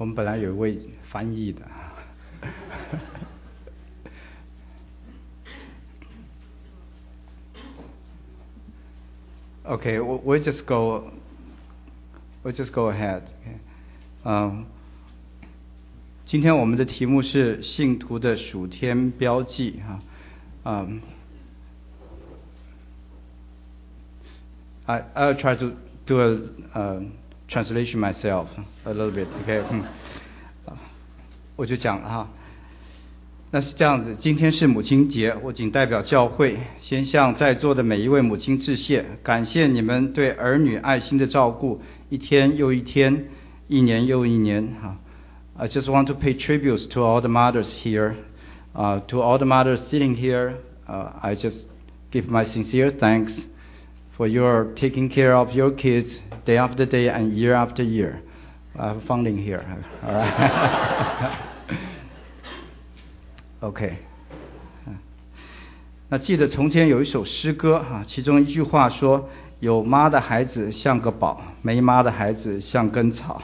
我们本来有一位翻译的。Okay, we'll just go ahead. 今天我们的题目是信徒的属天标记I'll try to do a translation myself a little bit. Okay, 我就讲了哈。那是这样子，今天是母亲节，我仅代表教会先向在座的每一位母亲致谢，感谢你们对儿女爱心的照顾，一天又一天，一年又一年I just want to pay tributes to all the mothers here, to all the mothers sitting here. I just give my sincere thanks for your taking care of your kids day after day and year after year. I have funding here. All right. OK. 那记得从前有一首诗歌其中一句话说，有妈的孩子像个宝，没妈的孩子像根草。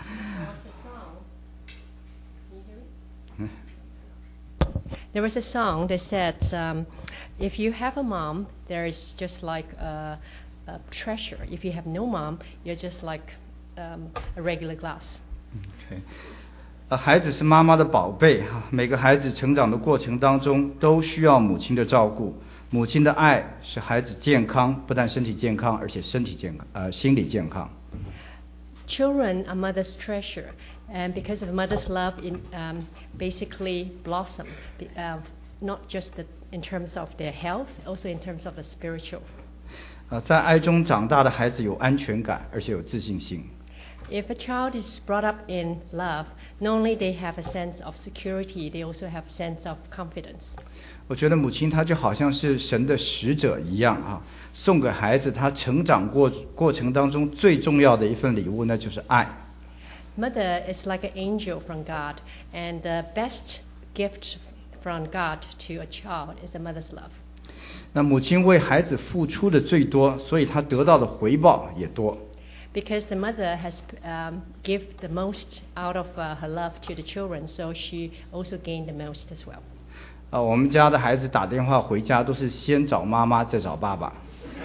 There was a song that said, if you have a mom, there is just like a treasure. If you have no mom, you're just like a regular glass. Okay. 孩子是妈妈的宝贝每个孩子成长的过程当中都需要母亲的照顾，母亲的爱使孩子健康，不但身体健康，而且心理健康。 Children are mother's treasure, and because of mother's love, basically blossom, not just in terms of their health, also in terms of the spiritual. 在爱中长大的孩子有安全感，而且有自信心。 If a child is brought up in love, not only they have a sense of security, they also have a sense of confidence. 我觉得母亲她就好像是神的使者一样送给孩子他成长过程当中最重要的一份礼物，那就是爱。 Mother is like an angel from God, and the best gift from God to a child is a mother's love. 那母亲为孩子付出的最多，所以她得到的回报也多。 Because the mother has give the most out of her love to the children, so she also gained the most as well. 我们家的孩子打电话回家都是先找妈妈再找爸爸。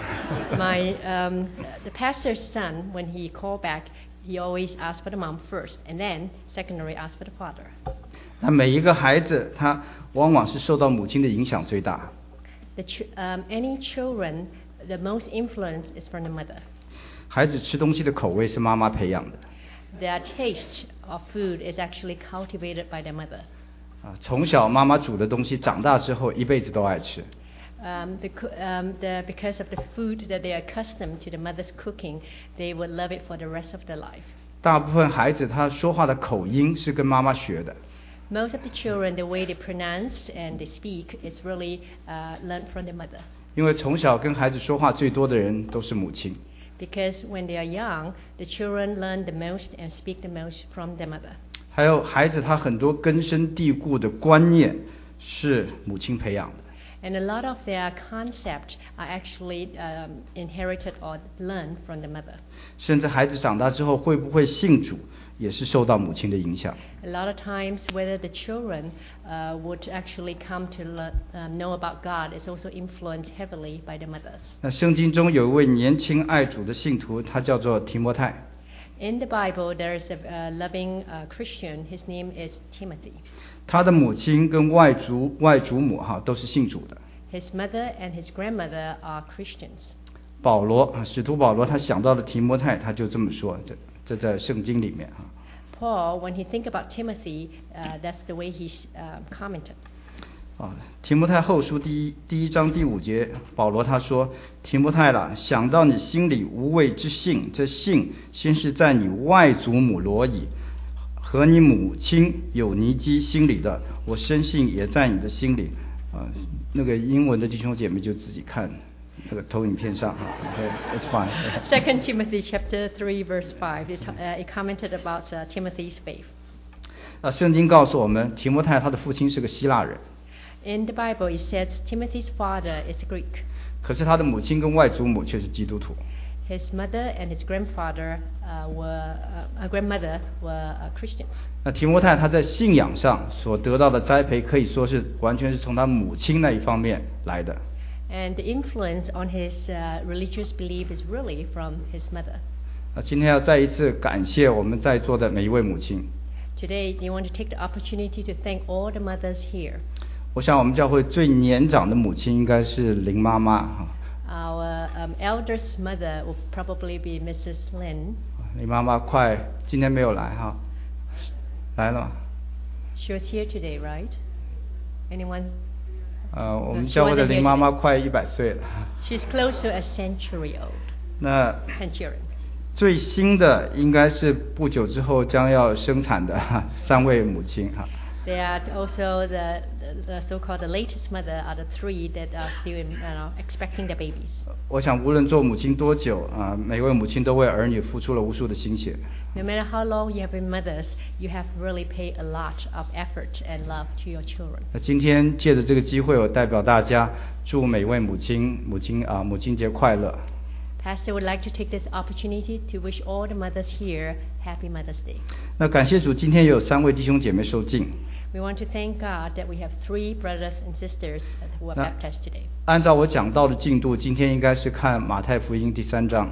The pastor's son, when he called back, he always asked for the mom first, and then secondary asked for the father. 那每一个孩子他往往是受到母亲的影响最大。 Any children, the most influence is from the mother. 孩子吃东西的口味是妈妈培养的。 Their taste of food is actually cultivated by their mother. 从小妈妈煮的东西，长大之后一辈子都爱吃。 Because of the food that they are accustomed to the mother's cooking, they will love it for the rest of their life. 大部分孩子他说话的口音是跟妈妈学的。 Most of the children, the way they pronounce and they speak, is really learned from their mother. 因为从小跟孩子说话最多的人都是母亲。 Because when they are young, the children learn the most and speak the most from their mother. 还有孩子他很多根深蒂固的观念是母亲培养的。 And a lot of their concepts are actually inherited or learned from the mother. 甚至孩子长大之后会不会信主，也是受到母亲的影响。 A lot of times, whether the children would actually come to know about God is also influenced heavily by the mothers. 那圣经中有一位年轻爱主的信徒，他叫做提摩太。 In the Bible, there is a loving Christian. His name is Timothy. 他的母亲跟外祖母都是信主的。 His mother and his grandmother are Christians. 使徒保罗他想到了提摩太，他就这么说，这在圣经里面 Paul, when he think about Timothy, that's the way he commented. 提摩太后书第一章第5节，保罗他说：提摩太啦，想到你心里无畏之信，这信先是在你外祖母罗以和你母亲有尼基心里的，我深信也在你的心里。那个英文的弟兄姐妹就自己看那个投影片上Okay, it's fine. 2 Timothy chapter 3 verse 5. It commented about Timothy's faith. 圣经告诉我们，提摩太他的父亲是个希腊人。 In the Bible, it says Timothy's father is Greek. 可是他的母亲跟外祖母却是基督徒。 His mother and his grandmother were Christians. 那提摩太他在信仰上所得到的栽培，可以说是完全是从他母亲那一方面来的。 And the influence on his religious belief is really from his mother. 今天要再一次感谢我们在座的每一位母亲。 Today, we want to take the opportunity to thank all the mothers here. 我想我们教会最年长的母亲应该是林妈妈。 Our eldest mother will probably be Mrs. Lin. 林妈妈今天没有来哈，来了吗？ She was here today, right? Anyone? 我们教会的林妈妈快100岁了。 She's close to a century old. 那 Centurion. 最新的应该是不久之后将要生产的3位母亲哈。 There are also the so-called the latest mother are the 3 that are still expecting the babies. 我想无论做母亲多久每位母亲都为儿女付出了无数的心血。 No matter how long you have been mothers, you have really paid a lot of effort and love to your children. 那今天借着这个机会，我代表大家祝每位母亲节快乐。 Pastor would like to take this opportunity to wish all the mothers here Happy Mother's Day. 那感谢主，今天也有3位弟兄姐妹受浸。 We want to thank God that we have 3 brothers and sisters who are baptized today. 按照我讲道的进度，今天应该是看马太福音第3章。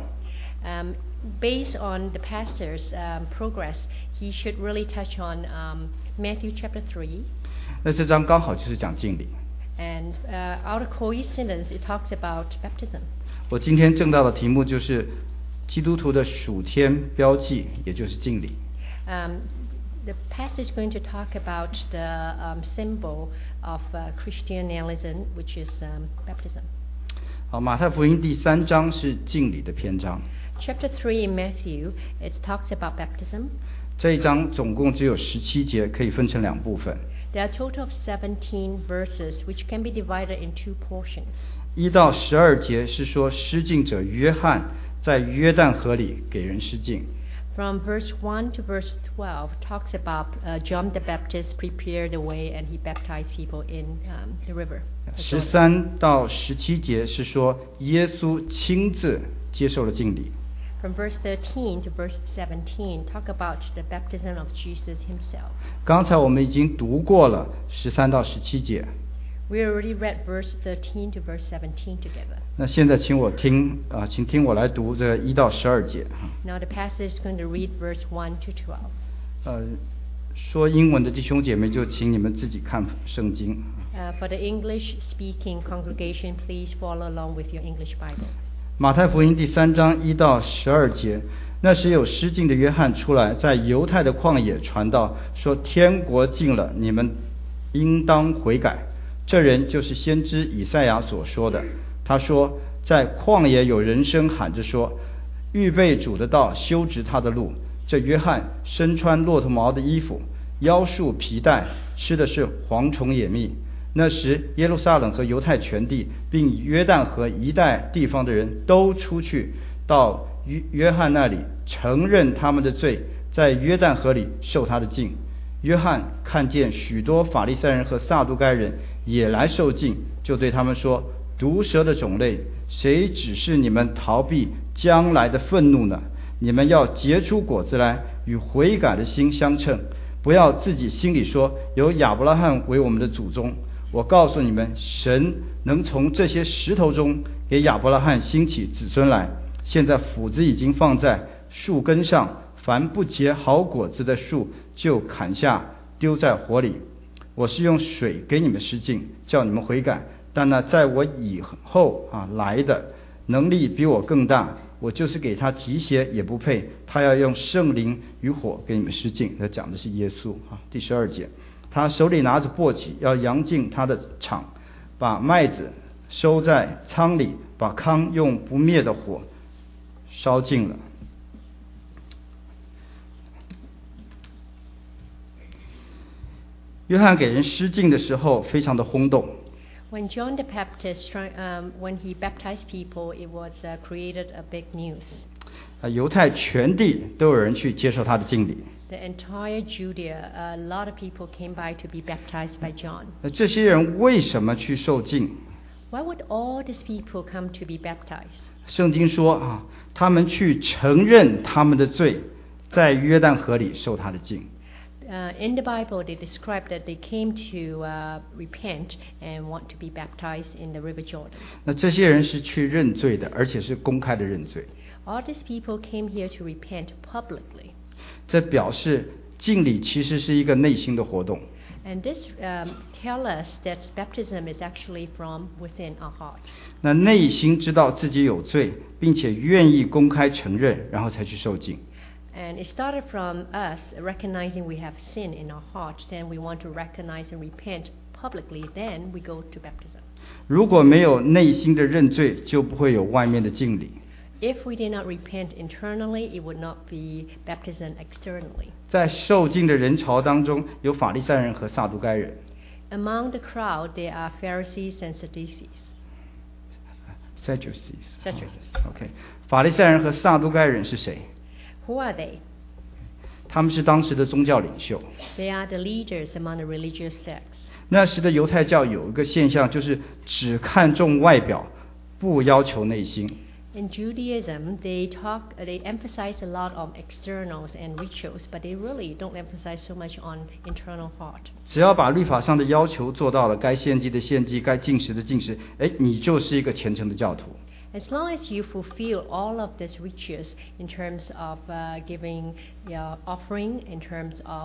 Based on the pastor's progress, he should really touch on Matthew chapter 3. 那这章刚好就是讲敬礼。 And out of coincidence, it talks about baptism. 我今天正道的题目就是基督徒的属天标记，也就是敬礼。 The passage is going to talk about the symbol of Christianism, which is baptism. 好，马太福音第3章是敬礼的篇章。 Chapter 3 in Matthew, it talks about baptism. 这一章总共只有17节，可以分成2部分。 There are a total of 17 verses, which can be divided in 2 portions. 1到12节是说施浸者约翰在约旦河里给人施浸。 From verse 1 to verse 12 talks about John the Baptist prepared the way and he baptized people in the river. 13到17节是说耶稣亲自接受了敬礼。 From verse 13 to verse 17 talk about the baptism of Jesus himself. 刚才我们已经读过了13到17节。 We already read verse 13 to verse 17 together. 那现在请听我来读这1到12节。 Now the pastor is going to read verse 1 to 12. 说英文的弟兄姐妹就请你们自己看圣经。 For the English-speaking congregation, please follow along with your English Bible. 马太福音第3章1到12节，那时有施浸的约翰出来，在犹太的旷野传道，说天国近了，你们应当悔改。这人就是先知以赛亚所说的。他说，在旷野有人声喊着说，预备主的道，修直他的路。这约翰身穿骆驼毛的衣服，腰束皮带，吃的是蝗虫野蜜。那时耶路撒冷和犹太全地并约旦河一带地方的人都出去到约翰那里，承认他们的罪，在约旦河里受他的浸。约翰看见许多法利赛人和撒都该人也来受浸，就对他们说，毒蛇的种类，谁指示你们逃避将来的愤怒呢？你们要结出果子来，与悔改的心相称，不要自己心里说，有亚伯拉罕为我们的祖宗。我告诉你们，神能从这些石头中给亚伯拉罕兴起子孙来。现在斧子已经放在树根上，凡不结好果子的树就砍下丢在火里。我是用水给你们施浸，叫你们悔改，但那在我以后来的能力比我更大，我就是给他提鞋也不配，他要用圣灵与火给你们施浸。他讲的是耶稣。第12节，他手里拿着簸箕，要扬进他的场，把麦子收在仓里，把糠用不灭的火烧尽了。约翰给人施浸的时候非常的轰动。 When John the Baptist, when he baptized people, it was created a big news. 犹太全地都有人去接受他的敬礼。 The entire Judea, a lot of people came by to be baptized by John. 那这些人为什么去受浸？ Why would all these people come to be baptized? 圣经说啊，他们去承认他们的罪，在约旦河里受他的浸。 In the Bible, they describe that they came to repent and want to be baptized in the River Jordan. 那这些人是去认罪的，而且是公开的认罪。 All these people came here to repent publicly. 这表示浸礼其实是一个内心的活动。 And this tells us that baptism is actually from within our heart. 那内心知道自己有罪，并且愿意公开承认，然后才去受浸。 And it started from us recognizing we have sin in our heart. Then we want to recognize and repent publicly. Then we go to baptism. 如果没有内心的认罪，就不会有外面的浸礼。 If we did not repent internally, it would not be baptism externally. 在受浸的人潮当中，有法利赛人和撒都该人。 Among the crowd, there are Pharisees and Sadducees. OK， 法利赛人和撒都该人是谁？ Who are they? 他们是当时的宗教领袖。 They are the leaders among the religious sects. 那时的犹太教有一个现象，就是只看重外表，不要求内心。 In Judaism, they emphasize a lot on externals and rituals, but they really don't emphasize so much on internal heart. 只要把律法上的要求做到了，该献祭的献祭，该禁食的禁食，你就是一个虔诚的教徒。 As long as you fulfill all of these rituals in terms of giving your offering, in terms of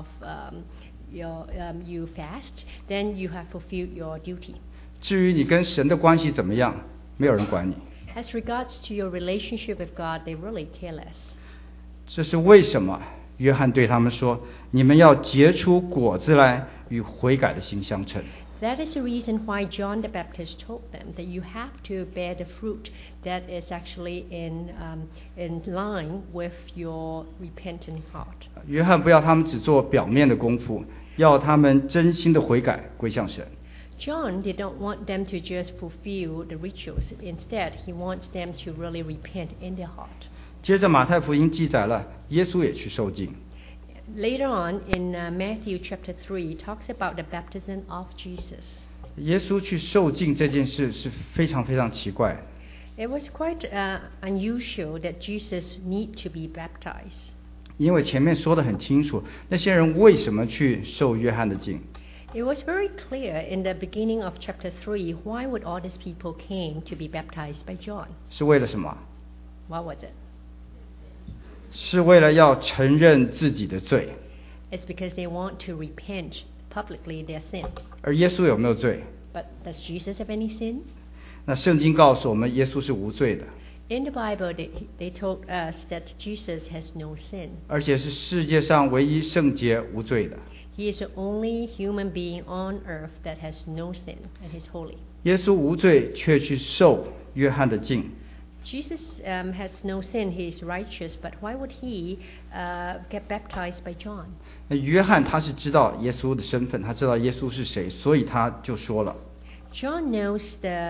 you fast, then you have fulfilled your duty. 至于你跟神的关系怎么样，没有人管你。 As regards to your relationship with God, they really care less. 这是为什么约翰对他们说：“你们要结出果子来，与悔改的心相称。” That is the reason why John the Baptist told them that you have to bear the fruit that is actually in line with your repentant heart. 约翰不要他们只做表面的功夫，要他们真心的悔改归向神。 John did not want them to just fulfill the rituals. Instead, he wants them to really repent in their heart. 接着马太福音记载了耶稣也去受浸。 Later on in Matthew chapter 3 talks about the baptism of Jesus. 耶稣去受浸这件事是非常非常奇怪。 It was quite unusual that Jesus need to be baptized. 因为前面说得很清楚，那些人为什么去受约翰的浸。 It was very clear in the beginning of chapter 3 why would all these people came to be baptized by John. 是为了什么？ What was it? 是为了要承认自己的罪。 It's because they want to repent publicly their sin. 而耶稣有没有罪？ But does Jesus have any sin? 那圣经告诉我们，耶稣是无罪的。 In the Bible, they told us that Jesus has no sin. 而且是世界上唯一圣洁无罪的。 He is the only human being on earth that has no sin, and he's holy. 耶稣无罪，却去受约翰的浸。 Jesus has no sin, he is righteous, but why would he get baptized by John? 那约翰他是知道耶稣的身份，他知道耶稣是谁，所以他就说了。 John knows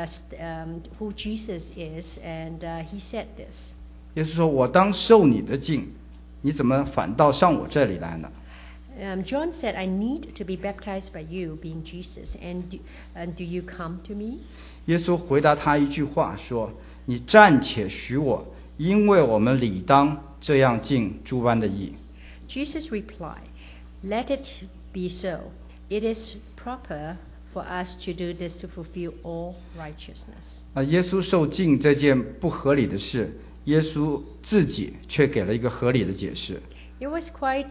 who Jesus is, and he said this. 耶稣说：“我当受你的浸，你怎么反倒上我这里来呢？” John said, I need to be baptized by you, being Jesus, and do you come to me? 耶稣回答他一句话说：“你暂且许我，因为我们理当这样尽诸般的义。” Jesus replied, Let it be so. It is proper for us to do this to fulfill all righteousness. 耶稣受浸这件不合理的事，耶稣自己却给了一个合理的解释。 It was quite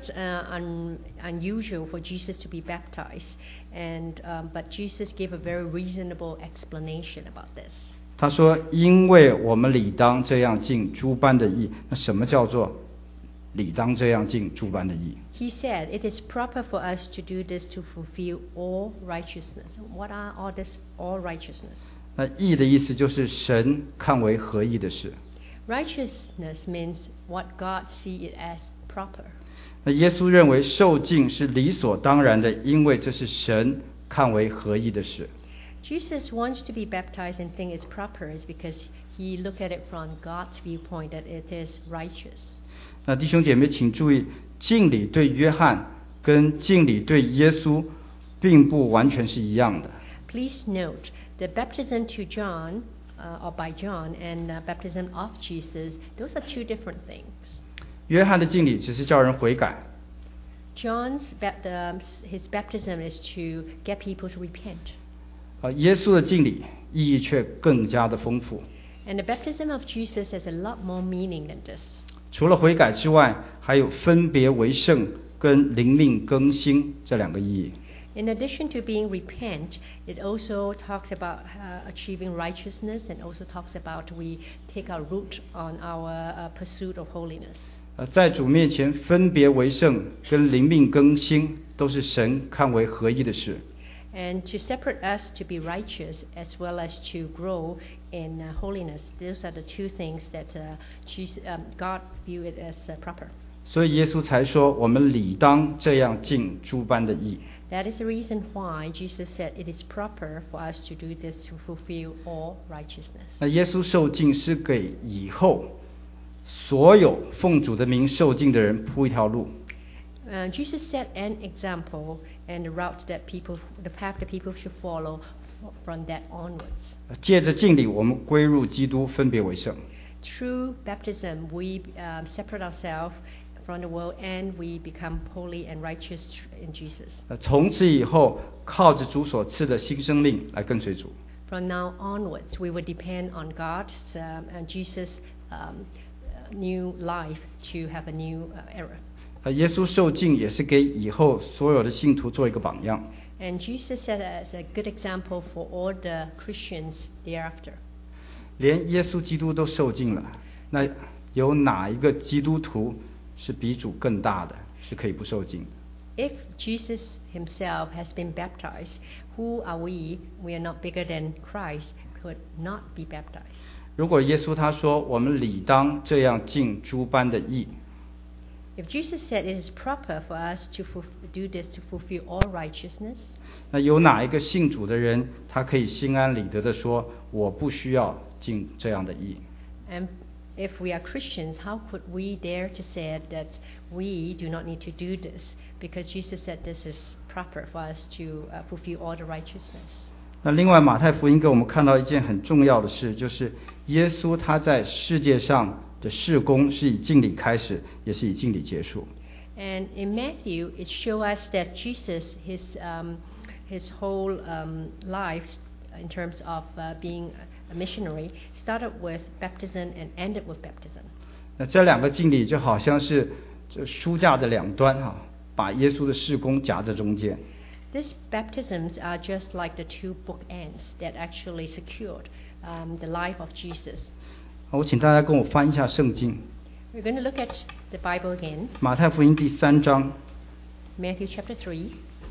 unusual for Jesus to be baptized, but Jesus gave a very reasonable explanation about this. 他说：“因为我们理当这样尽诸般的义。”那什么叫做理当这样尽诸般的义？ He said, "It is proper for us to do this to fulfill all righteousness." What are all righteousness? 那义的意思就是神看为合意的事。 Righteousness means what God see it as proper. 那耶稣认为受浸是理所当然的，因为这是神看为合意的事。 Jesus wants to be baptized and think it's proper is because he look at it from God's viewpoint that it is righteous. 那弟兄姐妹请注意，敬礼对约翰跟敬礼对耶稣并不完全是一样的。 Please note, the baptism to John or by John and baptism of Jesus, those are two different things. 约翰的敬礼只是叫人悔改， His baptism is to get people to repent. 耶稣的敬礼意义却更加的丰富。 And the baptism of Jesus has a lot more meaning than this. 除了悔改之外，还有分别为圣跟灵命更新这两个意义。 In addition to being repent, it also talks about achieving righteousness and also talks about we take our root on our pursuit of holiness. 在主面前分别为圣跟灵命更新都是神看为合一的事。 And to separate us to be righteous as well as to grow in holiness, those are the two things that God view it as proper. 所以耶稣才说我们理当这样尽诸般的义。 That is the reason why Jesus said it is proper for us to do this to fulfill all righteousness. 那耶稣受敬是给以后所有奉主的名受敬的人铺一条路。 Jesus set an example and the route that the path that people should follow from that onwards. 借着敬礼，我们归入基督，分别为圣。 Through baptism, we separate ourselves from the world and we become holy and righteous in Jesus. 从此以后，靠着主所赐的新生命来跟随主。 From now onwards, we will depend on God's and Jesus' new life to have a new era. 耶稣受敬也是给以后所有的信徒做一个榜样。 And Jesus set as a good example for all the Christians thereafter. 连耶稣基督都受敬了，那有哪一个基督徒是比主更大的，是可以不受敬的？ If Jesus himself has been baptized, who are we? We are not bigger than Christ, could not be baptized. 如果耶稣他说我们理当这样尽诸般的义， If Jesus said it is proper for us to do this to fulfill all righteousness, 那有哪一个信主的人，他可以心安理得的说，我不需要尽这样的义？ and if we are Christians, how could we dare to say that we do not need to do this? Because Jesus said this is proper for us to fulfill all the righteousness. 那另外，马太福音给我们看到一件很重要的事，就是耶稣他在世界上的事工是以敬礼开始，也是以敬礼结束。 And in Matthew, it shows us that Jesus, his whole life, in terms of being a missionary, started with baptism and ended with baptism. 那这两个敬礼就好像是这书架的两端哈，把耶稣的事工夹在中间。 These baptisms are just like the two bookends that actually secured the life of Jesus. 我请大家跟我翻一下圣经， We're going to look at the Bible again, 马太福音第3章。 Matthew chapter 3.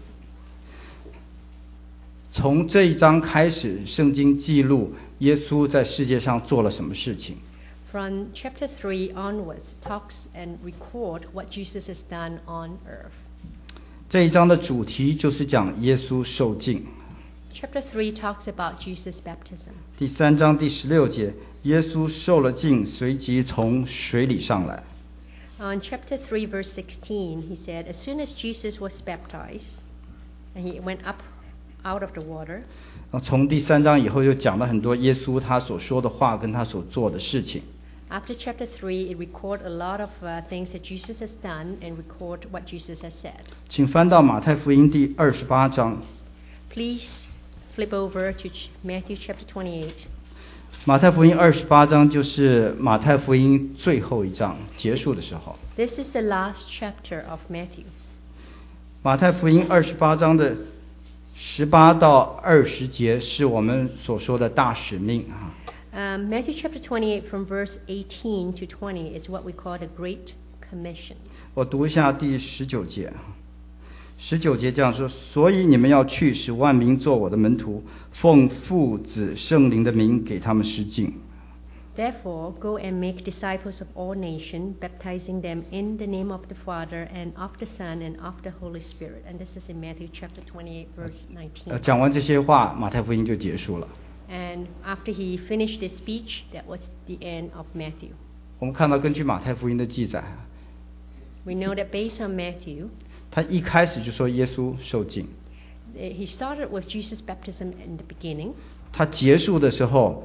从这一章开始，圣经记录耶稣在世界上做了什么事情。 From chapter 3 onwards, talks and record what Jesus has done on earth. 这一章的主题就是讲耶稣受敬。 Chapter 3 talks about Jesus' baptism. 第3章第16节，耶稣受了敬，随即从水里上来。 On chapter 3 verse 16, he said, as soon as Jesus was baptized, and he went up out of the water. 从第3章以后，就讲了很多耶稣他所说的话跟他所做的事情。 After chapter 3, it records a lot of things that Jesus has done and record what Jesus has said. 请翻到马太福音第28章。 Please flip over to Matthew chapter 28. 马太福音28章就是马太福音最后一章结束的时候。 This is the last chapter of Matthew. 马太福音28章的18到20节是我们所说的大使命啊。 Matthew chapter 28 from verse 18 to 20 is what we call the Great Commission. 我读一下第19节。19节这样说：所以你们要去，使万民做我的门徒，奉父子圣灵的名给他们施敬。 Therefore, go and make disciples of all nations, baptizing them in the name of the Father and of the Son and of the Holy Spirit. And this is in Matthew chapter 28, verse 19. 讲完这些话，马太福音就结束了。 And after he finished this speech, that was the end of Matthew. 我们看到，根据马太福音的记载， We know that based on Matthew, 他一开始就说耶稣受敬， he started with Jesus' baptism in the beginning. 他结束的时候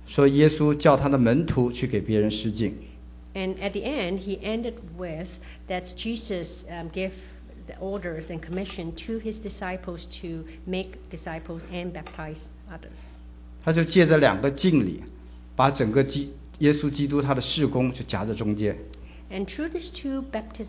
说耶稣叫他的门徒去给别人施浸。 And at the end, he ended with that Jesus gave the orders and commission to his disciples to make disciples and baptize others. 他就借着2个敬礼，把整个耶稣基督他的事工就夹在中间。 And through these two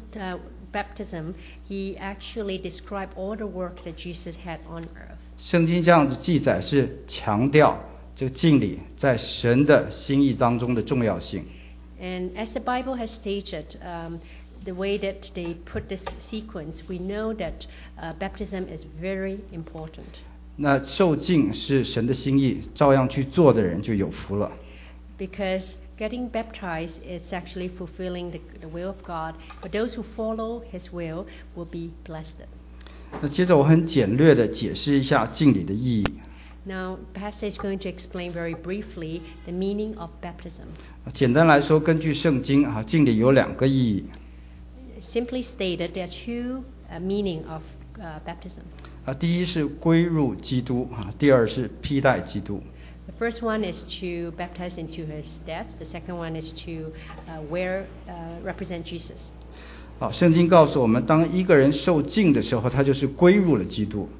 baptism, he actually described all the work that Jesus had on earth. 圣经这样子记载是强调这个敬礼在神的心意当中的重要性。 And as the Bible has stated, the way that they put this sequence, we know that baptism is very important. 那受浸是神的心意，照样去做的人就有福了。 Because getting baptized is actually fulfilling the will of God. For those who follow His will be blessed. 那接着我很简略的解释一下敬礼的意义。 Now, Pastor is going to explain very briefly the meaning of baptism. 简单来说，根据圣经敬礼有2个意义。 Simply stated, there are two meaning of baptism. 第一是归入基督第二是披戴基督。 The first one is to baptize into His death. The second one is to represent Jesus. 圣经告诉我们，当一个人受浸的时候，他就是归入了基督。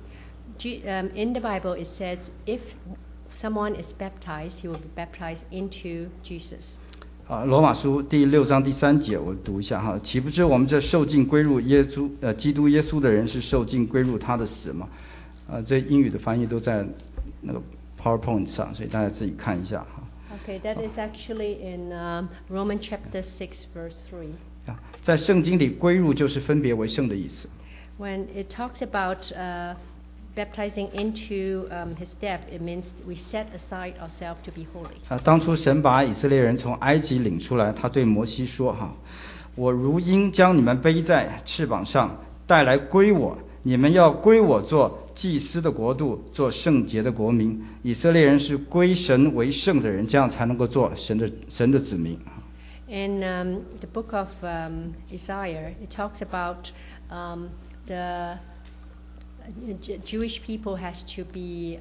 In the Bible, it says if someone is baptized, he will be baptized into Jesus. 罗马书第6章第3节，我读一下岂不知我们这受浸归入基督耶稣的人，是受浸归入他的死吗？这英语的翻译都在那个 PowerPoint 上，所以大家自己看一下 Okay, that is actually in Romans chapter 6, verse 3. 在圣经里，归入就是分别为圣的意思。 When it talks about baptizing into His death, it means we set aside ourselves to be holy. 当初神把以色列人从埃及领出来，他对摩西说我如鹰将你们背在翅膀上带来归我，你们要归我做祭司的国度，做圣洁的国民。以色列人是归神为圣的人，这样才能够做神的子民。 In the book of Isaiah, it talks about the Jewish people has to be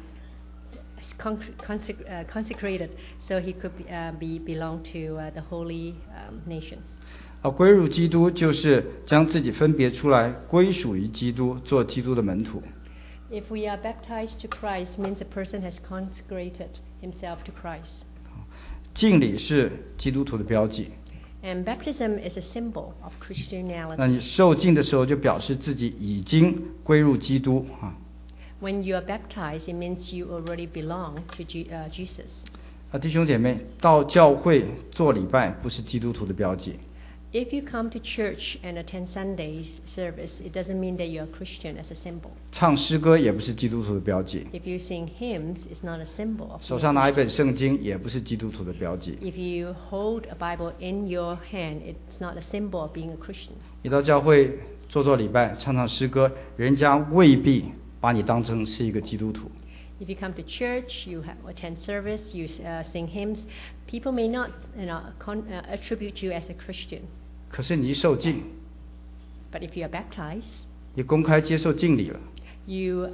consecrated, so he could belong to the holy nation. 归入基督就是将自己分别出来，归属于基督，做基督的门徒。 If we are baptized to Christ, means a person has consecrated himself to Christ. 敬礼是基督徒的标记。 And baptism is a symbol of Christianity. 那你受浸的时候，就表示自己已经归入基督 When you are baptized, it means you already belong to Jesus. 弟兄姐妹，到教会做礼拜不是基督徒的标记。 If you come to church and attend Sunday's service, it doesn't mean that you are Christian as a symbol. 唱诗歌也不是基督徒的标记。 If you sing hymns, it's not a symbol of. 手上拿一本圣经也不是基督徒的标记。 If you hold a Bible in your hand, it's not a symbol of being a Christian. 你到教会做礼拜，唱诗歌，人家未必把你当成是一个基督徒。 If you come to church, you attend service, you sing hymns, people may not attribute you as a Christian. 可是你一受浸 But if you are baptized, 你公开接受浸礼了， you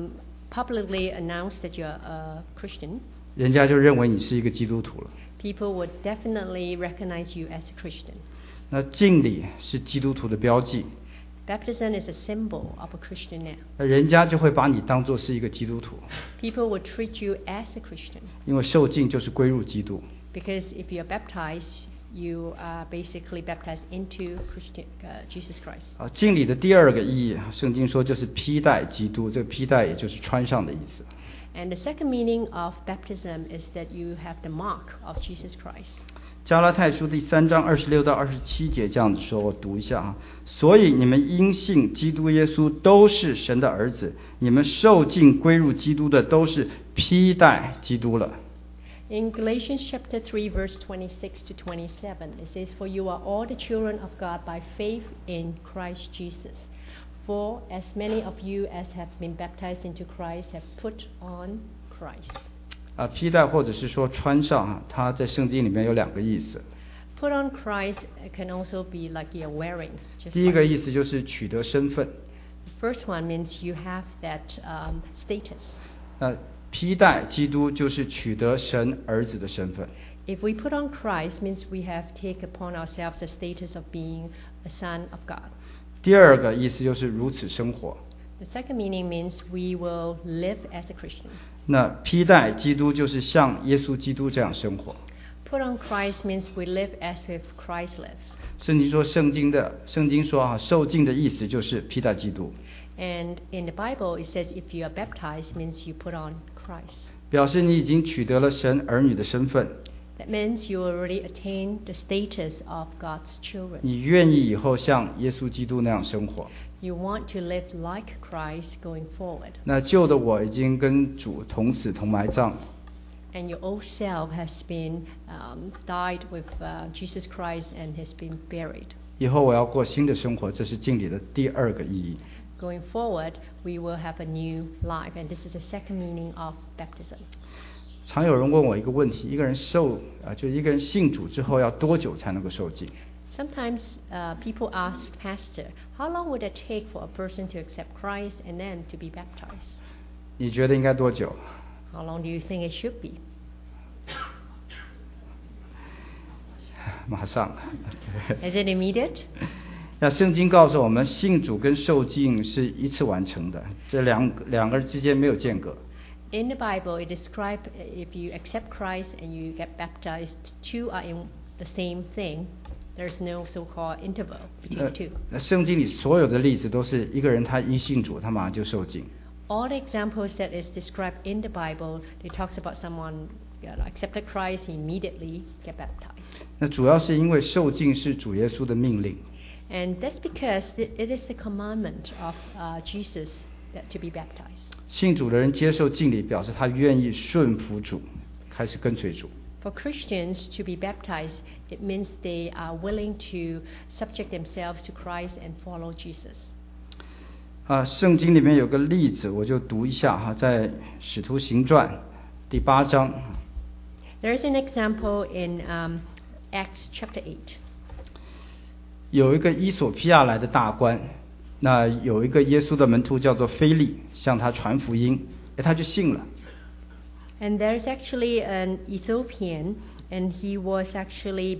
publicly announce that you are a Christian, 人家就认为你是一个基督徒了。 people would definitely recognize you as a Christian. 那浸礼是基督徒的标记， Baptism is a symbol of a Christian now. 那人家就会把你当作是一个基督徒， People would treat you as a Christian. 因为受浸就是归入基督。 Because if you are baptized, you are basically baptized into Jesus Christ. 浸礼的第2个意义，圣经说就是披戴基督，这个披戴也就是穿上的意思。 And the second meaning of baptism is that you have the mark of Jesus Christ. 加拉太书第3章26到27节这样子说，我读一下所以你们因信基督耶稣都是神的儿子，你们受浸归入基督的都是披戴基督了。 In Galatians chapter 3, verse 26 to 27, it says, For you are all the children of God by faith in Christ Jesus. For as many of you as have been baptized into Christ have put on Christ. 披戴或者是说穿上它在圣经里面有2个意思。 Put on Christ can also be like you're wearing. 第一个意思就是取得身份。 The first one means you have that status. 披戴基督就是取得神儿子的身份。 If we put on Christ, means we have take upon ourselves the status of being a son of God. 第二个意思就是如此生活。 The second meaning means we will live as a Christian. 那披戴基督就是像耶稣基督这样生活。 Put on Christ means we live as if Christ lives. 圣经说受浸的意思就是披戴基督， And in the Bible, it says if you are baptized, means you put on Christ. 表示你已经取得了神儿女的身份， That means you already attain the status of God's children. 你愿意以后像耶稣基督那样生活。 You want to live like Christ going forward. 那旧的我已经跟主同死同埋葬， And your old self has been died with Jesus Christ and has been buried. 以后我要过新的生活，这是敬礼的第二个意义。 Going forward, we will have a new life, and this is the second meaning of baptism. 常有人问我一个问题：一个人就一个人信主之后要多久才能够受浸？ Sometimes people ask Pastor, how long would it take for a person to accept Christ and then to be baptized? 你觉得应该多久？ How long do you think it should be? 马上。 Is it immediate? 那圣经告诉我们，信主跟受浸是一次完成的，这两个之间没有间隔。 In the Bible, it describes if you accept Christ and you get baptized, two are in the same thing. There's no so-called interval between two. 那圣经里所有的例子都是一个人他一信主，他马上就受浸。 All the examples that is described in the Bible, it talks about someone accepted Christ, he immediately get baptized. 那主要是因为受浸是主耶稣的命令。 And that's because it is the commandment of Jesus that to be baptized. 信主的人接受浸礼，表示他愿意顺服主，开始跟随主。 For Christians to be baptized, it means they are willing to subject themselves to Christ and follow Jesus. 圣经里面有个例子，我就读一下哈，在使徒行传第8章。 There is an example in Acts chapter 8. 有一个伊索比亚来的大官，那有一个耶稣的门徒叫做腓利，向他传福音，他就信了。 And there is actually an Ethiopian, and he was actually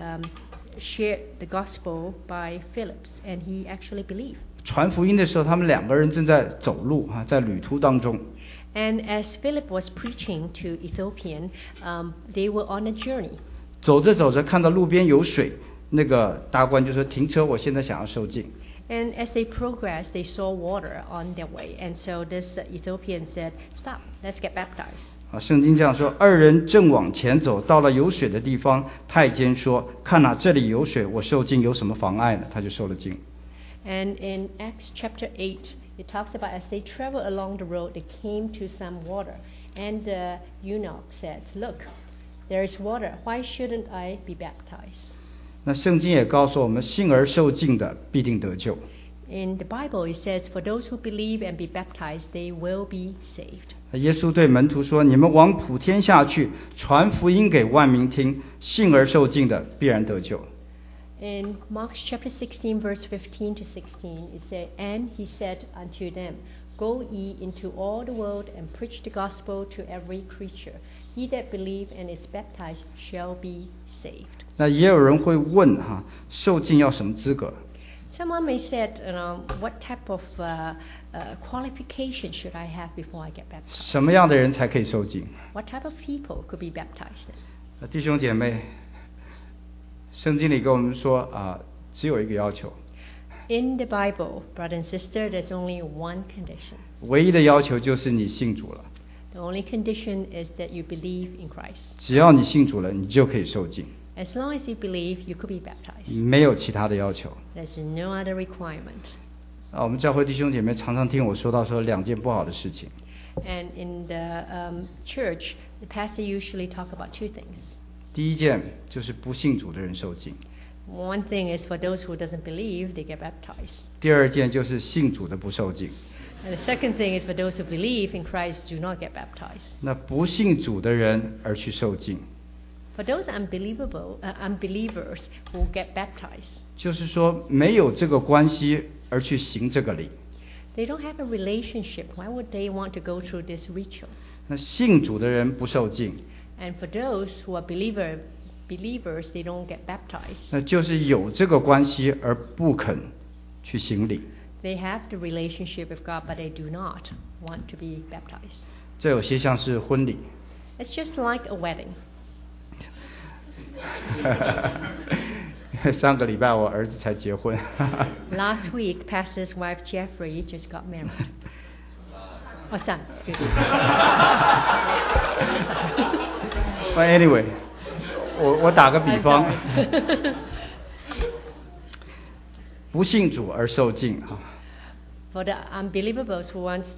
shared the gospel by Philip, and he actually believed. 传福音的时候，他们两个人正在走路在旅途当中。 And as Philip was preaching to Ethiopian, they were on a journey. 走着走着，看到路边有水，那个大官就说：“停车，我现在想要受浸。” And as they progressed, they saw water on their way, and so this Ethiopian said, "Stop, let's get baptized." 圣经这样说：二人正往前走，到了有水的地方，太监说：“看哪，这里有水，我受浸有什么妨碍呢？”他就受了浸。 And in Acts chapter 8, it talks about as they traveled along the road, they came to some water. And the eunuch said, "Look, there is water. Why shouldn't I be baptized?" 那圣经也告诉我们，信而受浸的必定得救。 In the Bible, it says, "For those who believe and be baptized, they will be saved." 耶稣对门徒说：“你们往普天下去，传福音给万民听，信而受浸的必然得救。” In Mark chapter 16, verse 15 to 16, it said, "And he said unto them, Go ye into all the world and preach the gospel to every creature. He that believe and is baptized shall be saved." 那也有人会问受浸要什么资格？ Someone may say, what type of qualification should I have before I get baptized? 什么样的人才可以受浸？ What type of people could be baptized? 弟兄姐妹，圣经里跟我们说只有一个要求。 In the Bible, brother and sister, there's only one condition. 唯一的要求就是你信主了。 The only condition is that you believe in Christ. 只要你信主了，你就可以受浸。 As long as you believe, you could be baptized. 没有其他的要求。 There's no other requirement. 我们教会弟兄姐妹常常听我说两件不好的事情。 And in the church, the pastor usually talk about two things. 第一件就是不信主的人受浸。 One thing is for those who doesn't believe, they get baptized. 第二件就是信主的不受浸。 And the second thing is for those who believe in Christ do not get baptized. 那不信主的人而去受浸， For those unbelievers who get baptized, 就是说没有这个关系而去行这个礼。 they don't have a relationship. Why would they want to go through this ritual? 那信主的人不受浸， And for those who are believers, they don't get baptized. 那就是有这个关系而不肯去行礼。 They have the relationship with God, but they do not want to be baptized. 这有些像是婚礼。 It's just like a wedding. 上个礼拜我儿子才结婚。 Last week, Pastor's wife Jeffrey just got married. Oh, son, excuse me. But anyway, 我打个比方， I'm 不信主而受浸哈， For the unbelievers who wants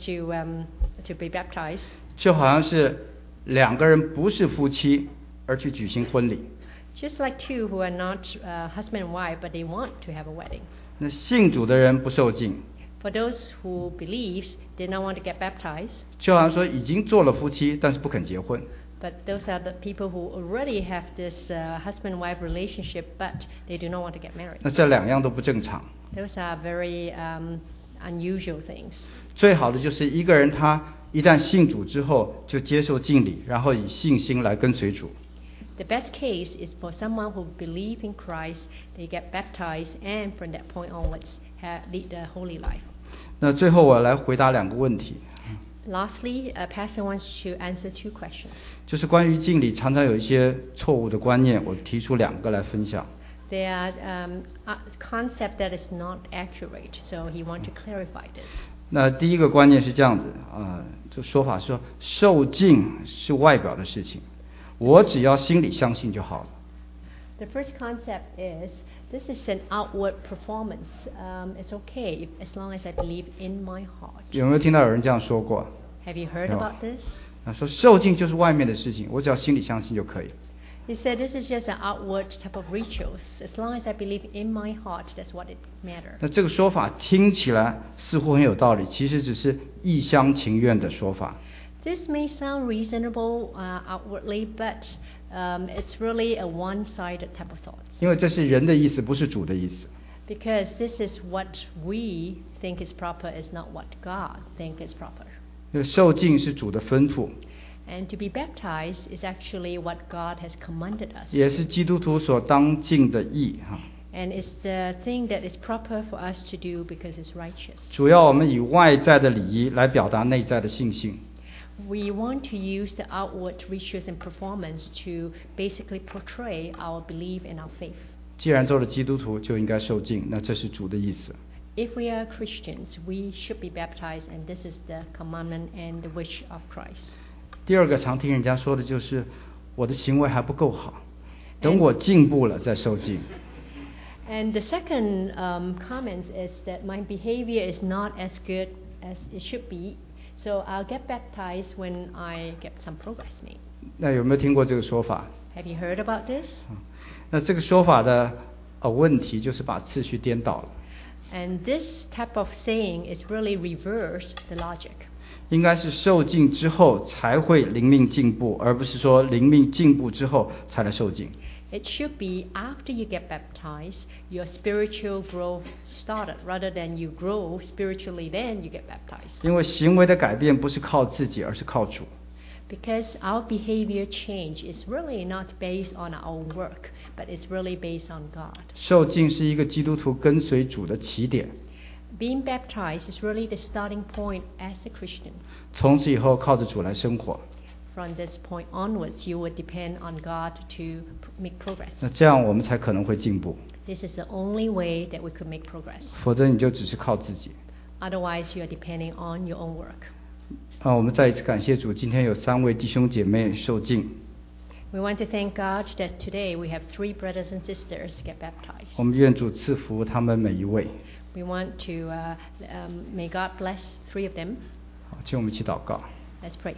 to be baptized, 就好像是两个人不是夫妻而去举行婚礼。 just like two who are not husband and wife, but they want to have a wedding. 那信主的人不受浸， For those who believes, they don't want to get baptized, 就好像说已经做了夫妻，但是不肯结婚。 but those are the people who already have this husband-wife relationship, but they do not want to get married. 那这两样都不正常。 Those are very unusual things. 最好的就是一个人他一旦信主之后就接受浸礼，然后以信心来跟随主。 The best case is for someone who believe in Christ, they get baptized, and from that point onwards, lead a holy life. 那最后我来回答两个问题， Lastly, Pastor wants to answer two questions. 就是关于浸礼常常有一些错误的观念，我提出两个来分享。 There are a concept that is not accurate, so he wants to clarify this. 那第一个观念是这样子这说法说受浸是外表的事情，我只要心里相信就好了。 The first concept is this is an outward performance. It's okay as long as I believe in my heart. 有没有听到有人这样说过？ Have you heard 有 about this? 说受浸就是外面的事情，我只要心里相信就可以了。 He said this is just an outward type of rituals. As long as I believe in my heart, that's what it matters. 那这个说法听起来似乎很有道理，其实只是一厢情愿的说法。 This may sound reasonable outwardly, but it's really a one-sided type of thought. 因为这是人的意思，不是主的意思。 Because this is what we think is proper, is not what God thinks is proper. 受浸是主的吩咐， And to be baptized is actually what God has commanded us. 也是基督徒所当尽的义哈。 And it's the thing that is proper for us to do because it's righteous. 主要我们以外在的礼仪来表达内在的信心。 We want to use the outward rituals and performance to basically portray our belief and our faith. 既然做了基督徒，就应该受浸，那这是主的意思。 If we are Christians, we should be baptized, and this is the commandment and the wish of Christ. 第二个常听人家说的就是我的行为还不够好，等我进步了再受浸。 And the second comment is that my behavior is not as good as it should be, so I'll get baptized when I get some progress made. 那有没有听过这个说法？ Have you heard about this? 那这个说法的问题就是把次序颠倒了。 And this type of saying is really reverse the logic. 应该是受浸之后才会灵命进步，而不是说灵命进步之后才来受浸。 It should be after you get baptized, your spiritual growth started, rather than you grow spiritually, then you get baptized. 因为行为的改变不是靠自己，而是靠主。 Because our behavior change is really not based on our own work, but it's really based on God. 受浸是一个基督徒跟随主的起点， Being baptized is really the starting point as a Christian. 从此以后靠着主来生活。 From this point onwards, you will depend on God to make progress. 那这样我们才可能会进步， This is the only way that we could make progress. 否则你就只是靠自己。 Otherwise, you are depending on your own work. 我们再一次感谢主，今天有3位弟兄姐妹受浸。 We want to thank God that today we have 3 brothers and sisters get baptized. 我们愿主赐福他们每一位。 We want to, may God bless 3 of them. 好，请我们一起祷告。 Let's pray.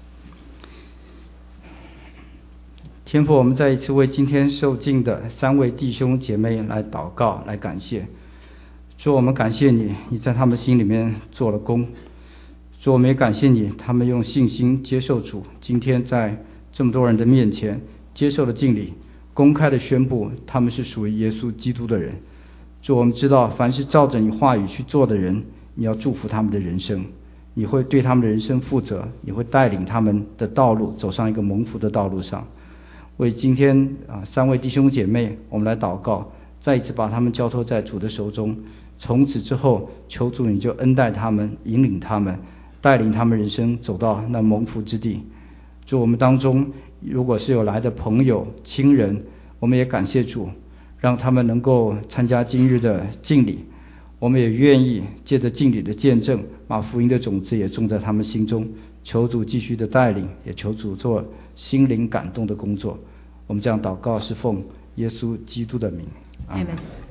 天父，我们再一次为今天受浸的3位弟兄姐妹来祷告，来感谢。主，我们感谢你，你在他们心里面做了工。主，我们也感谢你，他们用信心接受主，今天在这么多人的面前接受了浸礼，公开的宣布他们是属于耶稣基督的人。主，我们知道凡是照着你话语去做的人，你要祝福他们的人生。 你会对他们的人生负责，你会带领他们的道路走上一个蒙福的道路上。为今天3位弟兄姐妹，我们来祷告，再一次把他们交托在主的手中。从此之后，求主你就恩待他们，引领他们，带领他们人生走到那蒙福之地。主，我们当中如果是有来的朋友亲人，我们也感谢主，让他们能够参加今日的敬礼。我们也愿意借着敬礼的见证，把福音的种子也种在他们心中。求主继续的带领，也求主做心灵感动的工作。我们这样祷告是奉耶稣基督的名，阿们。